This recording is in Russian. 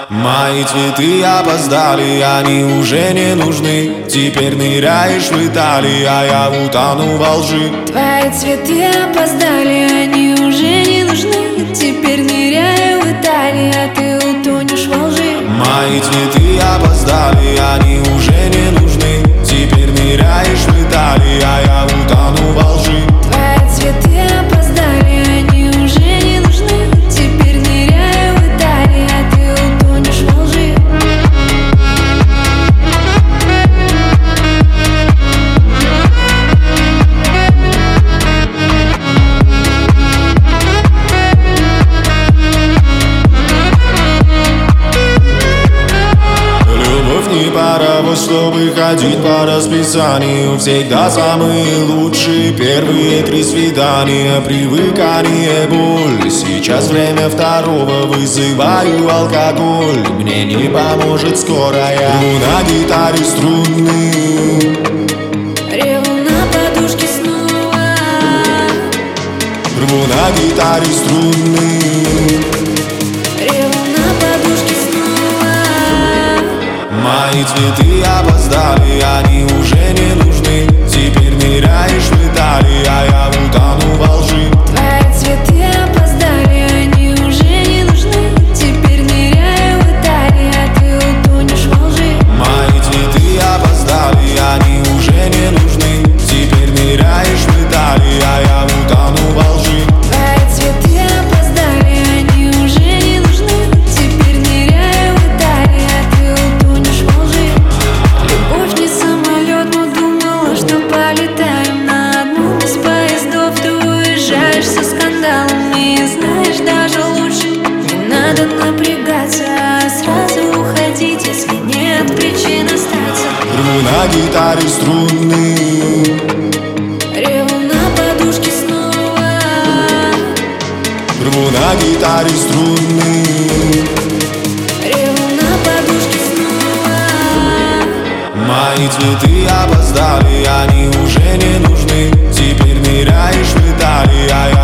Мои цветы опоздали, они уже не нужны. Теперь ныряешь в Италии, а я утону во лжи. Твои цветы опоздали, они уже не нужны. Теперь ныряю в Италии, а ты утонешь во лжи. Мои цветы опоздали, они уже не нужны. Теперь ныряешь в Италии, а я утону во лжи. Твои цветы опоздали, они уже не нужны. Теперь ныряю в Италии, а ты утонешь во лжи. Любовь не паровоз, чтобы ходить по расписанию. Всегда самые лучшие первые 3 свидания. Привыкание, боль. Сейчас время второго, вызываю алкоголь. Мне не поможет скорая. Рву на гитаре струны. Реву на подушке снова. Рву на гитаре струны. Реву на подушке снова. Мои цветы опоздали, они уже не нужны. Теперь ныряешь в Италии, а я утону во лжи. Твои цветы опоздали, они уже не нужны. Теперь ныряю в Италии, а ты утонешь во лжи. Мои цветы опоздали, они уже не нужны. Теперь ныряешь в Италии, а я утону во лжи. Твои цветы опоздали, они уже не нужны. Теперь ныряю в Италии, а ты утонешь во лжи. Любовь не самолет, но думала, что полетаем на одном из поездов. Ты уезжаешь со скандалами, и знаешь, даже лучше не надо напрягаться, а сразу уходить, если нет причин остаться. Рву на гитаре струны. Реву на подушке снова. Рву на гитаре струны. Реву на подушке снова. Мои цветы опоздали, они уже не нужны. Теперь ныряешь в Италии, а я